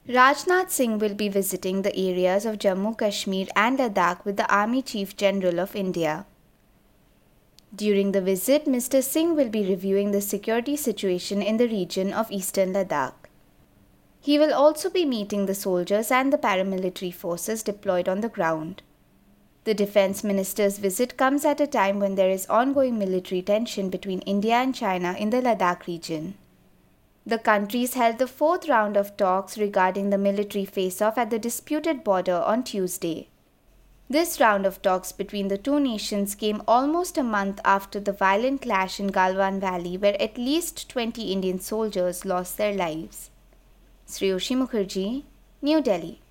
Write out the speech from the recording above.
Rajnath Singh will be visiting the areas of Jammu, Kashmir, and Ladakh with the Army Chief General of India. During the visit, Mr. Singh will be reviewing the security situation in the region of eastern Ladakh. He will also be meeting the soldiers and the paramilitary forces deployed on the ground. The Defense Minister's visit comes at a time when there is ongoing military tension between India and China in the Ladakh region. The countries held the fourth round of talks regarding the military face-off at the disputed border on Tuesday. This round of talks between the two nations came almost a month after the violent clash in Galwan Valley, where at least 20 Indian soldiers lost their lives. Shreyoshi Mukherjee, New Delhi.